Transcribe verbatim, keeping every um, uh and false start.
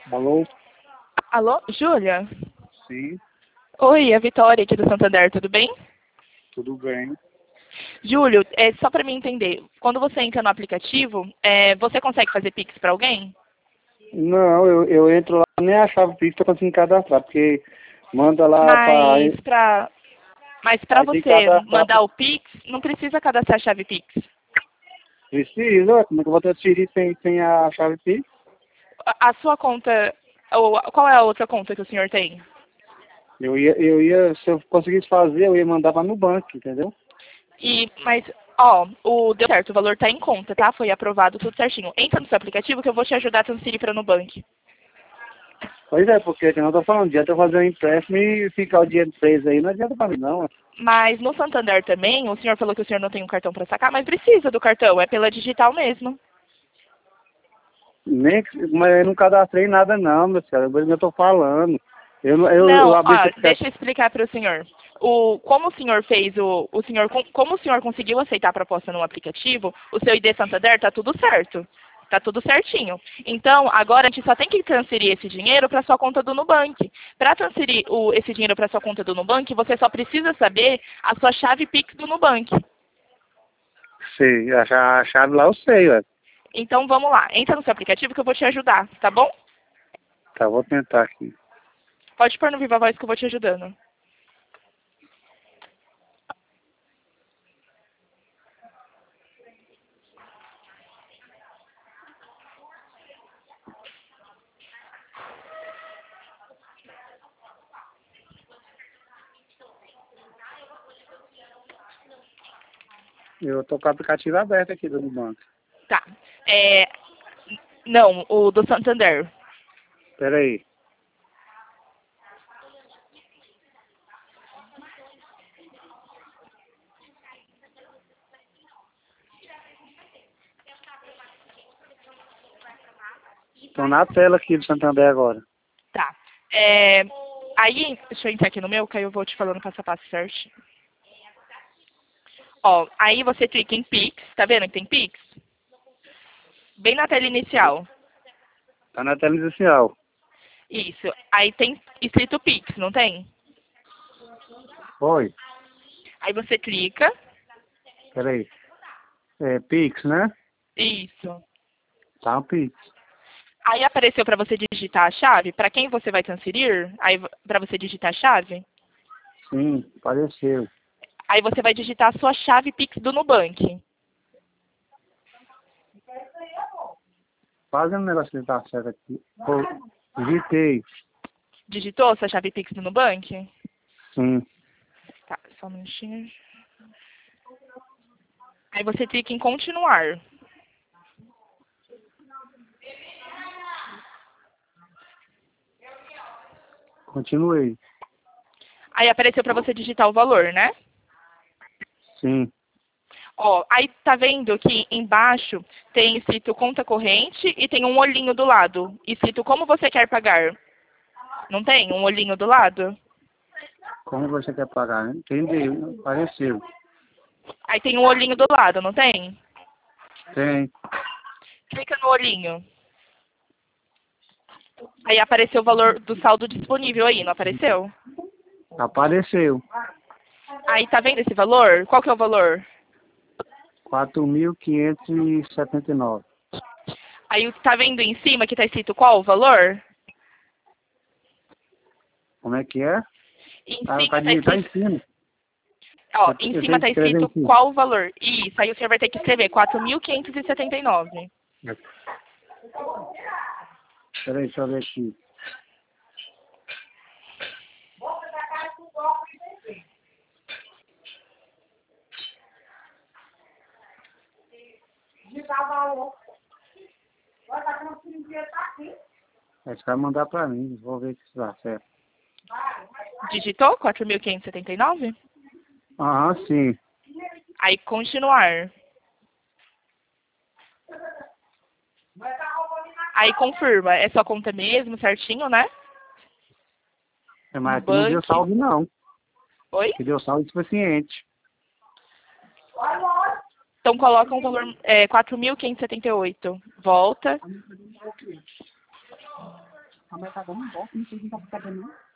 Alô? Alô, Júlia? Sim, Oi, a Vitória aqui do Santander, tudo bem? tudo bem. Júlio, é, só para mim entender, quando você entra no aplicativo, é, você consegue fazer Pix para alguém? Não, eu, eu entro lá, nem a chave Pix pra conseguir cadastrar, porque manda lá pra... Mas para mas para Aí tem que você cadastrar, mandar o Pix, não precisa cadastrar a chave Pix. precisa, como é que eu vou transferir sem, sem a chave Pix? A, a sua conta, ou qual é a outra conta que o senhor tem? Eu ia, eu ia, se eu conseguisse fazer, eu ia mandar pra Nubank, entendeu? E, mas, ó, o deu certo, o valor está em conta, tá? Foi aprovado tudo certinho. Entra no seu aplicativo que eu vou te ajudar a transferir para Nubank. Pois é, porque que eu não tô falando, adianta eu fazer um empréstimo e ficar o dinheiro preso aí, não adianta pra mim não. Mas no Santander também, o senhor falou que o senhor não tem um cartão para sacar, mas precisa do cartão, é pela digital mesmo. Nem, que- mas eu não cadastrei nada não, meu senhor, agora eu tô falando. Eu, não- eu, eu Não, abri esse ó, aplicativo. deixa eu explicar para o senhor. O, como o senhor fez o, o senhor, com- como o senhor conseguiu aceitar a proposta no aplicativo, o seu I D Santander está tudo certo. Está tudo certinho. Então, agora a gente só tem que transferir esse dinheiro para sua conta do Nubank. Para transferir o, esse dinheiro para sua conta do Nubank, você só precisa saber a sua chave Pix do Nubank. Sei, a cha- a chave lá eu sei, ué. Então, vamos lá. Entra no seu aplicativo que eu vou te ajudar, tá bom? Tá, vou tentar aqui. Pode pôr no Viva Voz que eu vou te ajudando. Eu tô com o aplicativo aberto aqui do banco. Tá. É, não, o do Santander. Pera aí. Tô na tela aqui do Santander agora. Tá. É, aí, deixa eu entrar aqui no meu, que aí eu vou te falando passo a passo certinho. Ó, aí você clica em Pix, tá vendo que tem Pix? Bem na tela inicial. Tá na tela inicial. Isso. Aí tem escrito Pix, não tem? Oi. Aí você clica. Pera aí. É Pix, né? Isso. Tá um Pix. Aí apareceu para você digitar a chave, para quem você vai transferir, aí para você digitar a chave, Sim, apareceu. aí você vai digitar a sua chave Pix do Nubank. Fazendo um negócio que tá certo aqui. Pô, digitei. Digitou sua chave Pix do Nubank? Sim. Tá, só um minutinho. Aí você clica em continuar. Continuei. Aí apareceu para você digitar o valor, né? Sim. Ó, aí tá vendo que embaixo tem escrito conta corrente e tem um olhinho do lado, escrito como você quer pagar. Não tem um olhinho do lado? Como você quer pagar, né? Entendi. Apareceu. Aí tem um olhinho do lado, não tem? Tem. Clica no olhinho. Aí apareceu o valor do saldo disponível aí, não apareceu? Apareceu. Aí tá vendo esse valor? Qual que é o valor? quatro mil quinhentos e setenta e nove. Aí tá vendo em cima que tá escrito qual o valor? Como é que é? Em Ah, cima tá, tá de- tá em escrito, cima. ó, Eu, em eu cima tenho tá que escrever escrito em cima. qual o valor. Isso, aí o senhor vai ter que escrever quatro mil quinhentos e setenta e nove. Peraí, deixa eu ver aqui. Esse vai mandar pra mim, vou ver se dá certo. Digitou quatro mil quinhentos e setenta e nove? Aham, sim. Aí continuar. Aí confirma, é sua conta mesmo, certinho, né? É, No mas aqui não deu banco. saldo não. Oi? Aqui deu saldo suficiente. Então coloca um valor é, quatro mil quinhentos e setenta e oito. Volta. vai pagar um golpe, não sei se tá pagando.